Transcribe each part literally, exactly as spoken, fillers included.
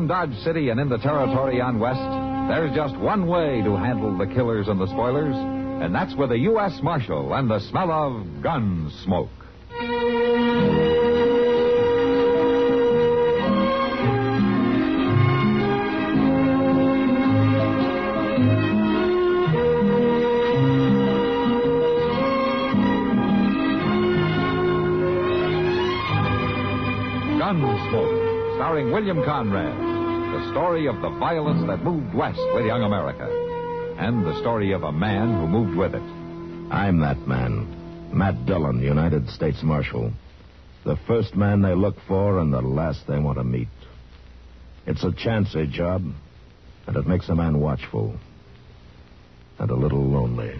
Around Dodge City and in the territory on West, there's just one way to handle the killers and the spoilers, and that's with a U S Marshal and the smell of gun smoke. Gunsmoke, starring William Conrad. The story of the violence that moved west with young America. And the story of a man who moved with it. I'm that man. Matt Dillon, United States Marshal. The first man they look for and the last they want to meet. It's a chancy job, and it makes a man watchful. And a little lonely.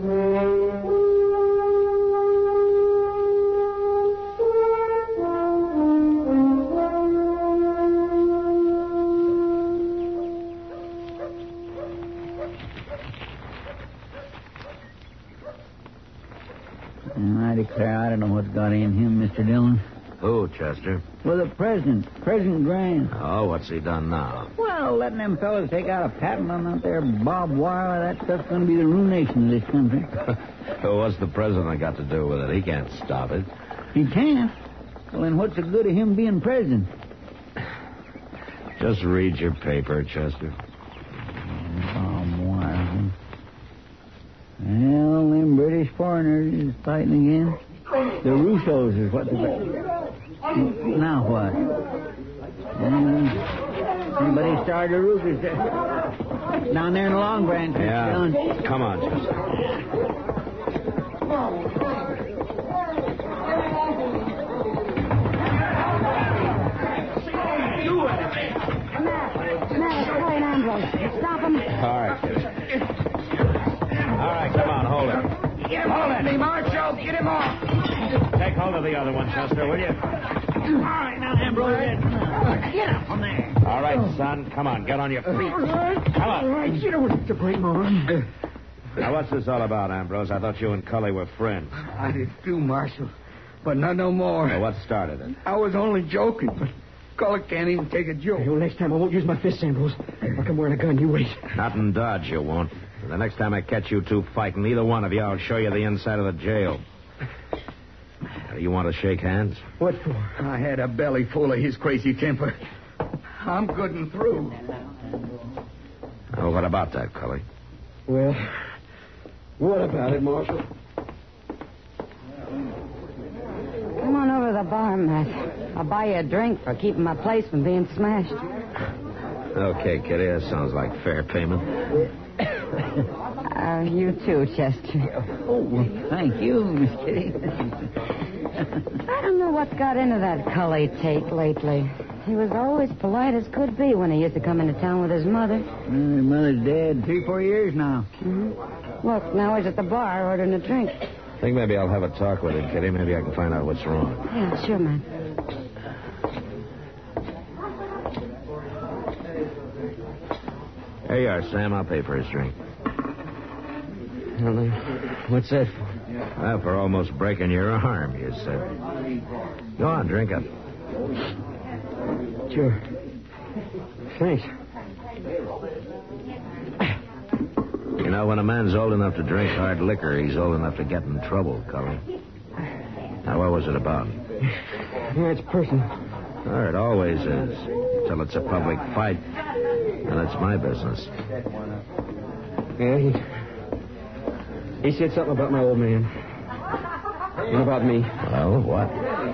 I declare, I don't know what's got in him, Mister Dillon. Who, Chester? Well, the president, President Grant. Oh, what's he done now? Well, letting them fellas take out a patent on that there barbed wire, that stuff's going to be the ruination of this country. What's the president got to do with it? He can't stop it. He can't? Well, then what's the good of him being president? Just read your paper, Chester. Barbed wire, huh? Well, them British foreigners is fighting again. The Russos is what they're... Now what? Uh, somebody started a Russians there. Down there in the Long Branch. Yeah. Down. Come on, Chester. Stop him. All right, Chester. All right, come on, hold him. Get him hold of me, Marshal. Get him off. Take hold of the other one, Chester, will you? All right, now, Ambrose. Get up from there. All right, son. Come on, get on your feet. Come on. All right, you don't have to break my arm. Now, what's this all about, Ambrose? I thought you and Cully were friends. I did too, Marshal, but not no more. Well, what started it? I was only joking, but Cully can't even take a joke. Well, next time I won't use my fists, Ambrose. Like I'm wearing a gun. You wait. Not in Dodge, you won't. The next time I catch you two fighting, either one of you, I'll show you the inside of the jail. You want to shake hands? What for? I had a belly full of his crazy temper. I'm good and through. Oh, what about that, Cully? Well, what about it, Marshal? Come on over to the bar, Matt. I'll buy you a drink for keeping my place from being smashed. Okay, Kitty, that sounds like fair payment. Uh, you too, Chester. Oh, well, thank you, Miss Kitty. I don't know what's got into that Cully Tate lately. He was always polite as could be when he used to come into town with his mother. Uh, his mother's dead three, four years now. Mm-hmm. Look, now he's at the bar ordering a drink. I think maybe I'll have a talk with him, Kitty. Maybe I can find out what's wrong. Yeah, sure, man. Here you are, Sam. I'll pay for his drink. Well, what's that for? Well, for almost breaking your arm, you said. Go on, drink up. Sure. Thanks. You know, when a man's old enough to drink hard liquor, he's old enough to get in trouble, Cully. Now, what was it about? Yeah, it's personal. Oh, it always is. Until it's a public fight. And it's my business. Yeah, he... He said something about my old man. And about me. Well, what?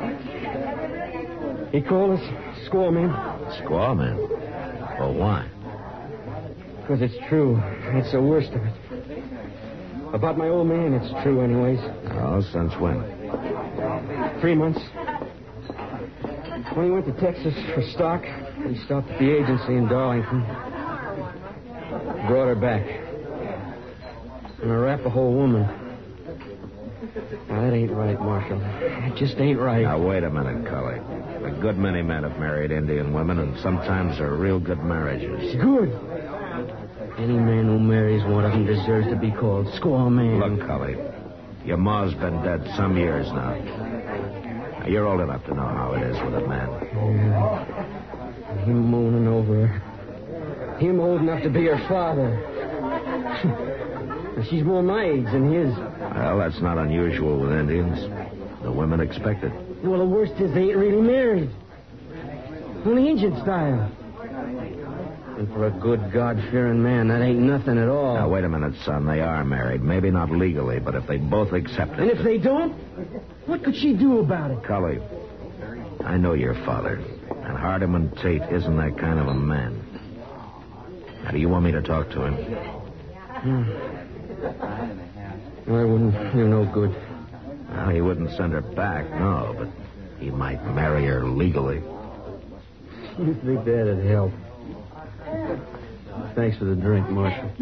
He called us squaw men. Squaw man? Well, why? Because it's true. It's the worst of it. About my old man, it's true anyways. Oh, since when? Three months. When he went to Texas for stock, he stopped at the agency in Darlington. Brought her back. And a Arapaho woman. Now, that ain't right, Marshal. It just ain't right. Now, wait a minute, Cully. A good many men have married Indian women, and sometimes they're real good marriages. Good. Any man who marries one of them deserves to be called squaw man. Look, Cully, your ma's been dead some years now. Now, you're old enough to know how it is with a man. Yeah. Him mooning over her. Him old enough to be her father. She's more my age than his. Well, that's not unusual with Indians. The women expect it. Well, the worst is they ain't really married. Only Indian style. And for a good, God-fearing man, that ain't nothing at all. Now, wait a minute, son. They are married. Maybe not legally, but if they both accept it... And if they don't, what could she do about it? Cully, I know your father. And Hardiman Tate isn't that kind of a man. Now, do you want me to talk to him? Hmm. Well, I wouldn't do no good. Well, he wouldn't send her back, no, but he might marry her legally. You think that'd help? Thanks for the drink, Marshal.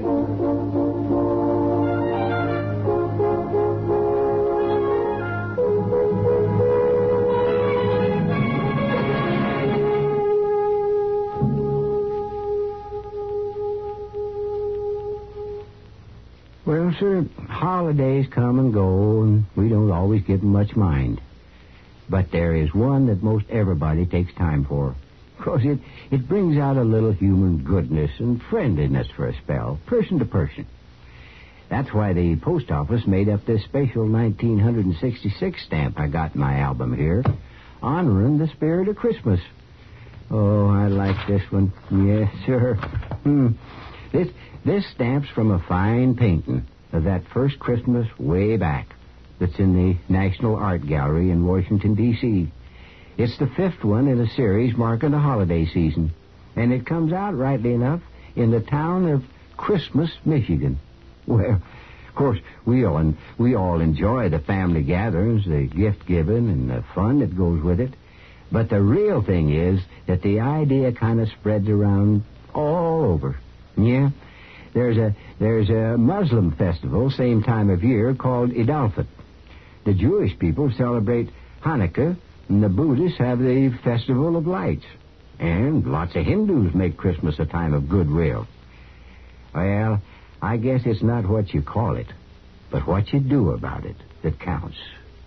Well, sir, holidays come and go, and we don't always give them much mind. But there is one that most everybody takes time for. Because it, it brings out a little human goodness and friendliness for a spell, person to person. That's why the post office made up this special nineteen sixty-six stamp I got in my album here, honoring the spirit of Christmas. Oh, I like this one. Yes, sir. Hmm. This, this stamp's from a fine painting of that first Christmas way back that's in the National Art Gallery in Washington, D C It's the fifth one in a series marking the holiday season, and it comes out, rightly enough, in the town of Christmas, Michigan. Well, of course, we all, we all enjoy the family gatherings, the gift-giving, and the fun that goes with it. But the real thing is that the idea kind of spreads around all over. Yeah, there's a there's a Muslim festival same time of year called Eid al-Fitr. The Jewish people celebrate Hanukkah, and the Buddhists have the Festival of Lights. And lots of Hindus make Christmas a time of goodwill. Well, I guess it's not what you call it, but what you do about it that counts.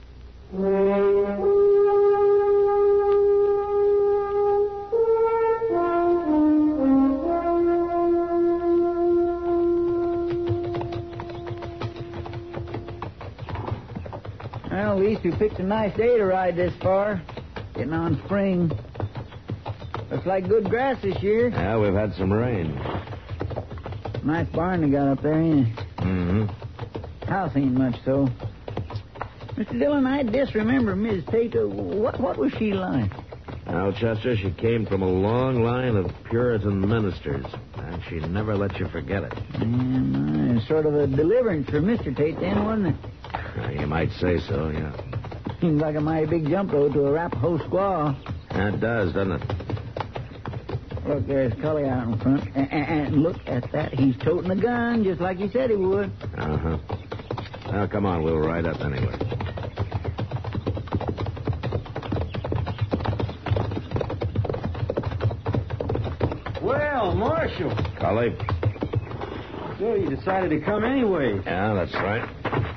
Well, at least we picked a nice day to ride this far. Getting on spring. Looks like good grass this year. Yeah, we've had some rain. Nice barn they got up there, ain't it? Mm-hmm. House ain't much so. Mister Dillon, I disremember Miss Tate. What, what was she like? Now, Chester, she came from a long line of Puritan ministers, and she never let you forget it. Mm, sort of a deliverance for Mister Tate then, wasn't it? Uh, you might say so, yeah. Seems like a mighty big jump, though, to a Arapaho squaw. It does, doesn't it? Look, there's Cully out in front. And, and look at that. He's toting a gun, just like he said he would. Uh-huh. Well, come on, we'll ride up anyway. Well, Marshal. Cully? So you decided to come anyway. Yeah, that's right.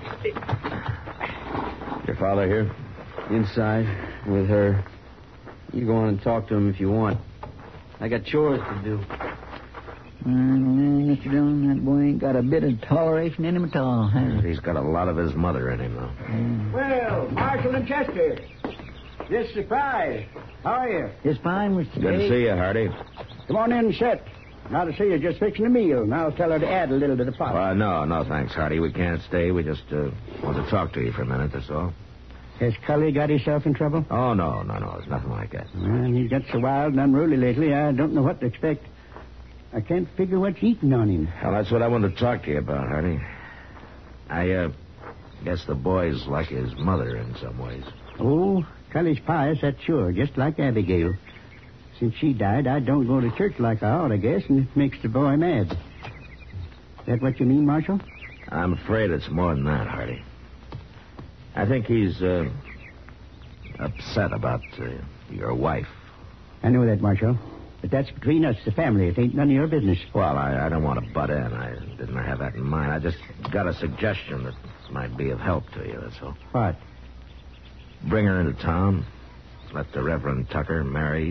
Your father here? Inside, with her. You go on and talk to him if you want. I got chores to do. Well, Mister Dillon, that boy ain't got a bit of toleration in him at all, has he? He's got a lot of his mother in him, though. Mm. Well, Marshal and Chester. This surprise. How are you? It's fine, Mister Good to see you, Hardy. Come on in and sit. Now to see you're just fixing a meal, and I'll tell her to add a little to the pot. Uh, no, no, thanks, Hardy. We can't stay. We just uh, want to talk to you for a minute, that's all. Has Cully got himself in trouble? Oh, no, no, no. It's nothing like that. Well, he got so wild and unruly lately, I don't know what to expect. I can't figure what's eating on him. Well, that's what I want to talk to you about, Hardy. I, uh, guess the boy's like his mother in some ways. Oh, Cully's pious, that's sure, just like Abigail. Since she died, I don't go to church like I ought, I guess, and it makes the boy mad. Is that what you mean, Marshal? I'm afraid it's more than that, Hardy. I think he's, uh, upset about uh, your wife. I know that, Marshal. But that's between us, the family. It ain't none of your business. Well, I, I don't want to butt in. I didn't have that in mind. I just got a suggestion that might be of help to you, that's all. What? Bring her into town. Let the Reverend Tucker marry you.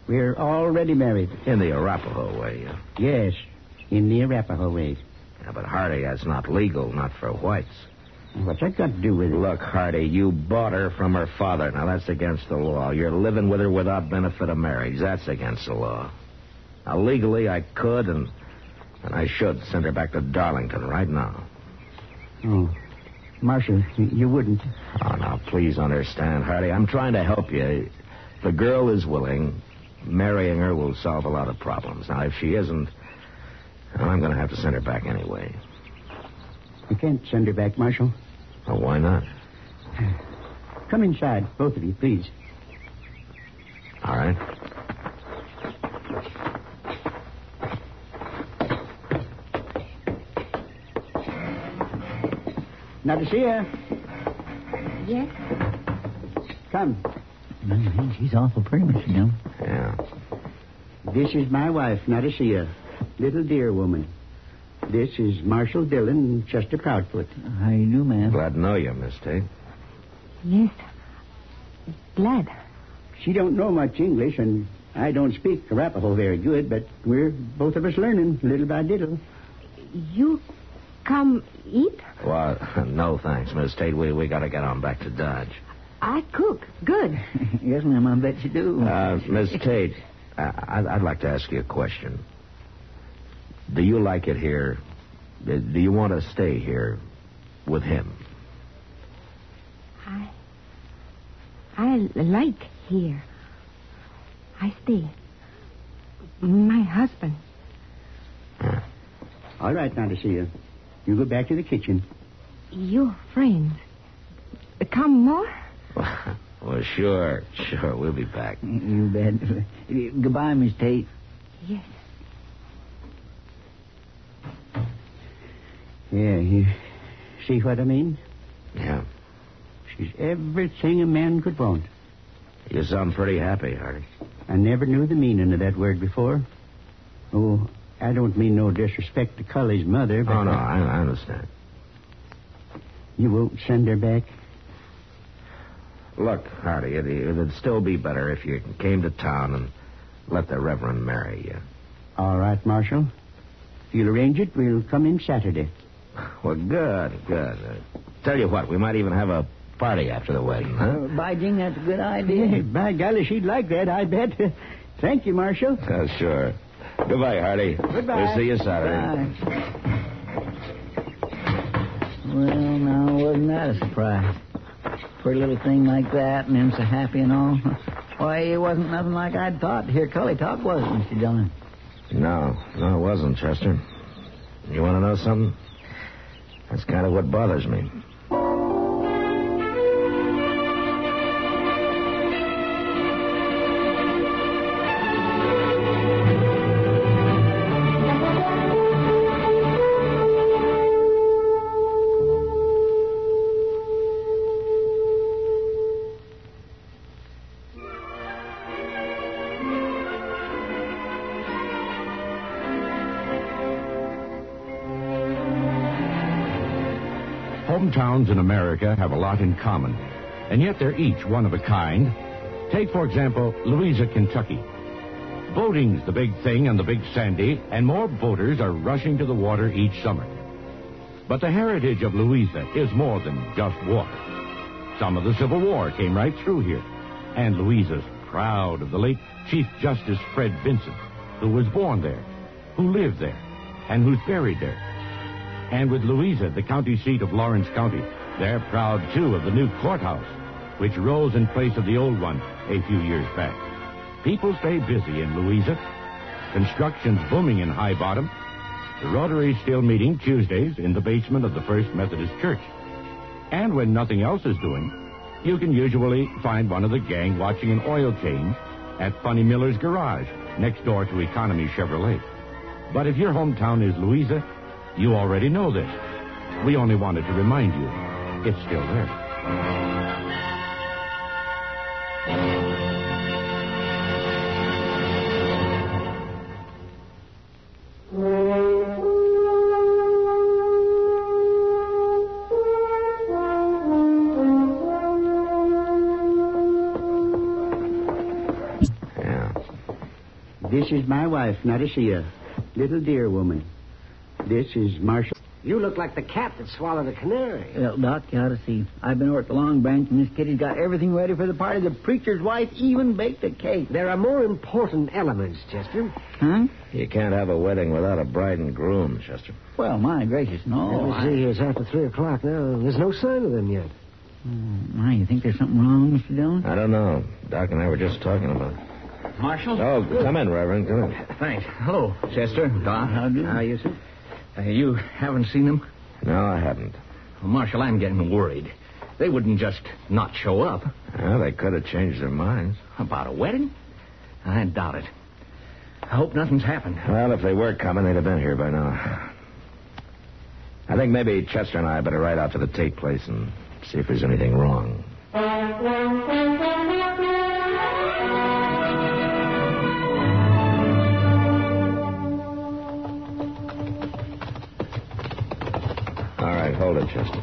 We're already married. In the Arapaho way, yeah. Yes, in the Arapaho way. Yeah, but Hardy, that's not legal, not for whites. What's that got to do with it? Look, Hardy, you bought her from her father. Now, that's against the law. You're living with her without benefit of marriage. That's against the law. Now, legally, I could and, and I should send her back to Darlington right now. Oh, Marshal, you wouldn't. Oh, now, please understand, Hardy. I'm trying to help you. If the girl is willing, marrying her will solve a lot of problems. Now, if she isn't, well, I'm going to have to send her back anyway. You can't send her back, Marshal. Well, why not? Come inside, both of you, please. All right. Nadesia, Yes? come. Well, she's awful pretty, Mister Dillon. Yeah. This is my wife, Nadesia. Little dear woman. This is Marshal Dillon and Chester Proudfoot. How you do, ma'am? Glad to know you, Miss Tate. Yes. Glad. She don't know much English, and I don't speak Arapaho very good, but we're both of us learning little by little. You come eat? Well, no thanks, Miss Tate. We, we got to get on back to Dodge. I cook. Good. Yes, ma'am, I bet you do. Uh, Miss Tate, I, I'd, I'd like to ask you a question. Do you like it here? Do you want to stay here with him? I... I like here. I stay. My husband. Huh. All right, Nadesia. You go back to the kitchen. Your friends. Come more? Well, sure, sure. We'll be back. You bet. Goodbye, Miss Tate. Yes. Yeah, you see what I mean? Yeah. She's everything a man could want. You sound pretty happy, Hardy. I never knew the meaning of that word before. Oh, I don't mean no disrespect to Cully's mother, but... Oh, no, I... I, I understand. You won't send her back? Look, Hardy, it, it'd still be better if you came to town and let the Reverend marry you. All right, Marshal. If you'll arrange it, we'll come in Saturday. Well, good, good. Uh, tell you what, we might even have a party after the wedding, huh? Uh, by Jing, that's a good idea. Hey, by golly, she'd like that, I bet. Thank you, Marshal. Uh, sure. Goodbye, Hardy. Goodbye. We'll see you Saturday. Bye. Well, now, wasn't that a surprise? For a little thing like that, and him so happy and all. Why, it wasn't nothing like I'd thought to hear Cully talk, was it, Mister Dillon? No, no, it wasn't, Chester. You want to know something? That's kind of what bothers me. Hometowns in America have a lot in common, and yet they're each one of a kind. Take, for example, Louisa, Kentucky. Boating's the big thing on the Big Sandy, and more boaters are rushing to the water each summer. But the heritage of Louisa is more than just water. Some of the Civil War came right through here, and Louisa's proud of the late Chief Justice Fred Vincent, who was born there, who lived there, and who's buried there. And with Louisa, the county seat of Lawrence County, they're proud, too, of the new courthouse, which rose in place of the old one a few years back. People stay busy in Louisa. Construction's booming in High Bottom. The Rotary's still meeting Tuesdays in the basement of the First Methodist Church. And when nothing else is doing, you can usually find one of the gang watching an oil change at Funny Miller's garage, next door to Economy Chevrolet. But if your hometown is Louisa, you already know this. We only wanted to remind you, it's still there. Yeah. This is my wife, not a she, a little dear woman. This is Marshal. You look like the cat that swallowed a canary. Well, Doc, you ought to see. I've been over at the Long Branch, and Miss Kitty's got everything ready for the party. The preacher's wife even baked a cake. There are more important elements, Chester. Huh? You can't have a wedding without a bride and groom, Chester. Well, my gracious, no. Let me I- see, it's after three o'clock now. There's no sign of them yet. Oh, my, you think there's something wrong, Mister Dillon? I don't know. Doc and I were just talking about it. Marshal? Oh, come in, Reverend. Come in. Thanks. Hello, Chester. Doc. How do you? How you, sir? Uh, you haven't seen them? No, I haven't. Well, Marshal, I'm getting worried. They wouldn't just not show up. Well, they could have changed their minds. About a wedding? I doubt it. I hope nothing's happened. Well, if they were coming, they'd have been here by now. I think maybe Chester and I better ride out to the Tate place and see if there's anything wrong. All right, hold it, Chester.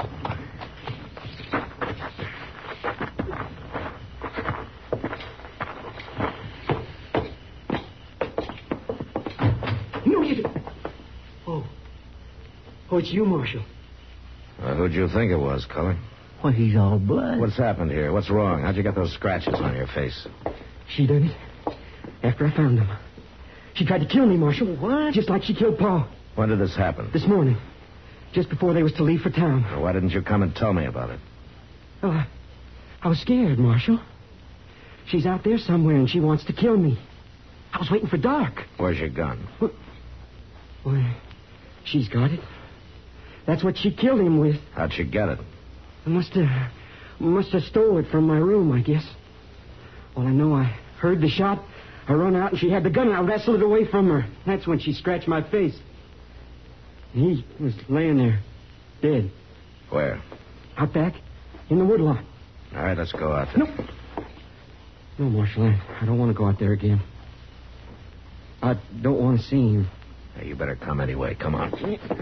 No, you didn't. Oh. Oh, it's you, Marshal. Well, who'd you think it was, Cully? Well, he's all blood. What's happened here? What's wrong? How'd you get those scratches on your face? She done it. After I found them. She tried to kill me, Marshal. What? Just like she killed Paul. When did this happen? This morning. Just before they was to leave for town. Well, why didn't you come and tell me about it? Oh, I, I was scared, Marshal. She's out there somewhere and she wants to kill me. I was waiting for dark. Where's your gun? Well, well, she's got it. That's what she killed him with. How'd she get it? I must have, must have stole it from my room, I guess. Well, I know I heard the shot. I run out and she had the gun and I wrestled it away from her. That's when she scratched my face. He was laying there, dead. Where? Out back, in the woodlot. All right, let's go out there. No. No, Marshal, I, I don't want to go out there again. I don't want to see him. Hey, you better come anyway. Come on.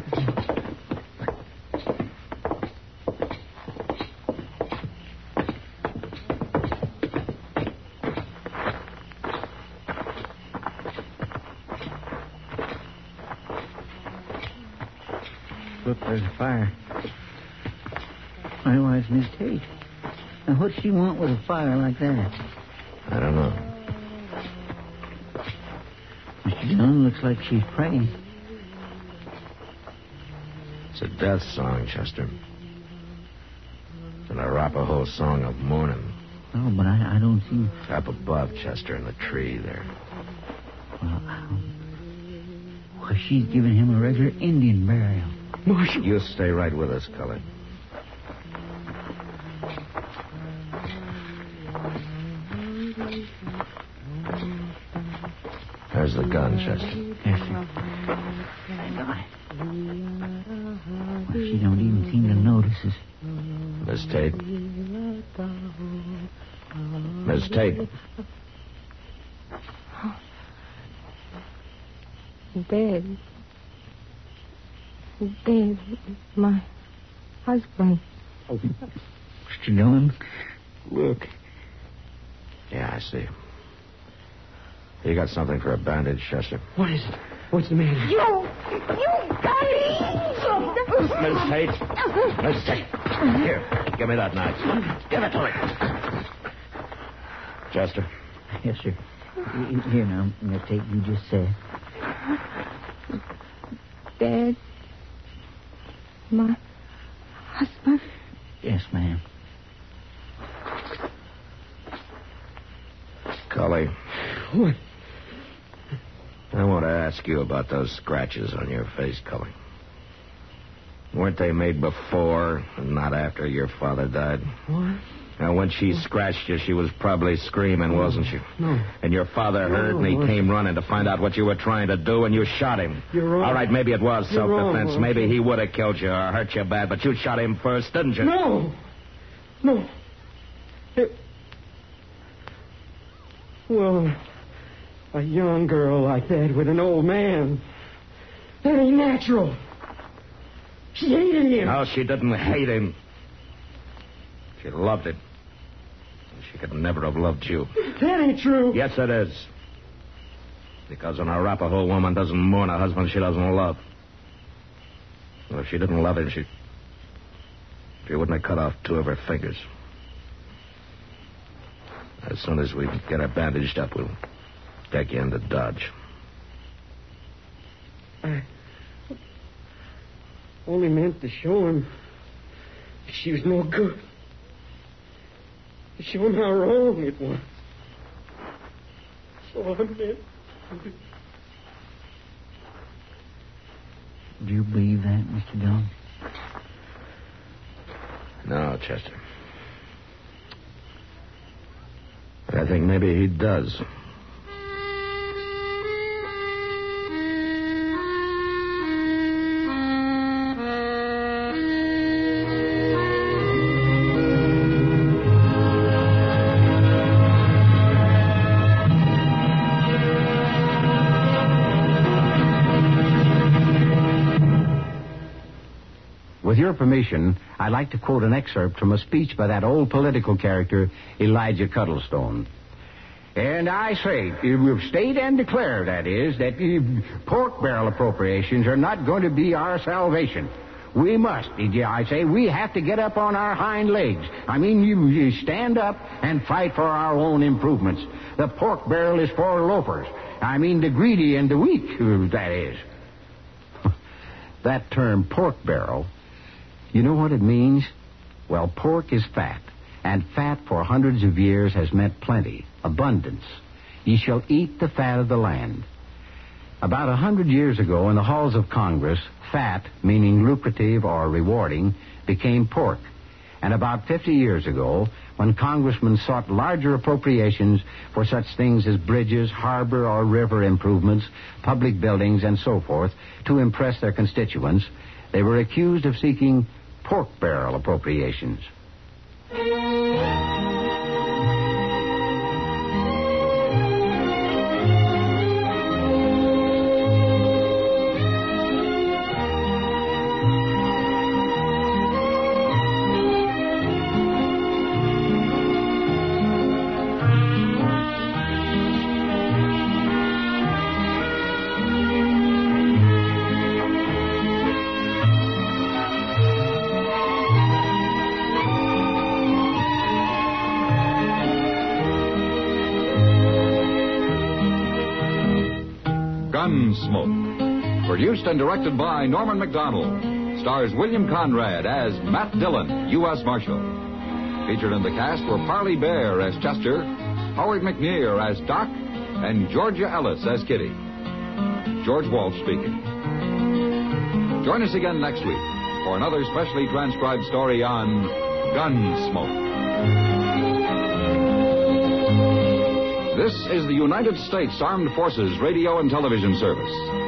Look, there's a fire. My wife's Miss Tate. Now, what'd she want with a fire like that? I don't know. Mister Dillon, looks like she's praying. It's a death song, Chester. It's an Arapaho song of mourning. Oh, but I, I don't see... Up above, Chester, in the tree there. Well, well, she's giving him a regular Indian burial. Marshal. You stay right with us, Cully. There's the gun, Chester. Yes, sir. Thank God. Well, she don't even seem to notice us. Miss Tate. Miss Tate. Dead. Dead. My husband. Oh, Mister Dillon, look. Yeah, I see. You got something for a bandage, Chester? What is it? What's the matter? You! You guys! Miss Tate. Miss Tate. Here, give me that knife. Give it to me. Chester. Yes, sir. Here now, Miss Tate, you just say. Dead. My husband. Yes, ma'am. Cully. What? I want to ask you about those scratches on your face, Cully. Weren't they made before and not after your father died? What? Now, when she scratched you, she was probably screaming, wasn't she? No. And your father No, heard, and he what? came running to find out what you were trying to do, and you shot him. You're wrong. All right, maybe it was You're self-defense. wrong, Maybe Marshal. he would have killed you or hurt you bad, but you shot him first, didn't you? No. No. It... Well, a young girl like that with an old man. That ain't natural. She hated him. No, she didn't hate him. She loved him. She could never have loved you. That ain't true. Yes, it is. Because an Arapaho woman doesn't mourn a husband she doesn't love. Well, if she didn't love him, she... she wouldn't have cut off two of her fingers. As soon as we get her bandaged up, we'll take you into Dodge. I only meant to show him she was no good. To show him how wrong it was. So I meant. Do you believe that, Mister Dillon? No, Chester. But I think maybe he does. With your permission, I'd like to quote an excerpt from a speech by that old political character, Elijah Cuddlestone. And I say, we've state and declare, that is, that uh, pork barrel appropriations are not going to be our salvation. We must, I say, we have to get up on our hind legs. I mean, you, you stand up and fight for our own improvements. The pork barrel is for loafers. I mean, the greedy and the weak, that is. That term, pork barrel, you know what it means? Well, pork is fat, and fat for hundreds of years has meant plenty, abundance. Ye shall eat the fat of the land. About a hundred years ago, in the halls of Congress, fat, meaning lucrative or rewarding, became pork. And about fifty years ago, when congressmen sought larger appropriations for such things as bridges, harbor or river improvements, public buildings, and so forth, to impress their constituents, they were accused of seeking pork barrel appropriations. Gunsmoke. Produced and directed by Norman McDonald. Stars William Conrad as Matt Dillon, U S Marshal. Featured in the cast were Parley Bear as Chester, Howard McNear as Doc, and Georgia Ellis as Kitty. George Walsh speaking. Join us again next week for another specially transcribed story on Gunsmoke. This is the United States Armed Forces Radio and Television Service.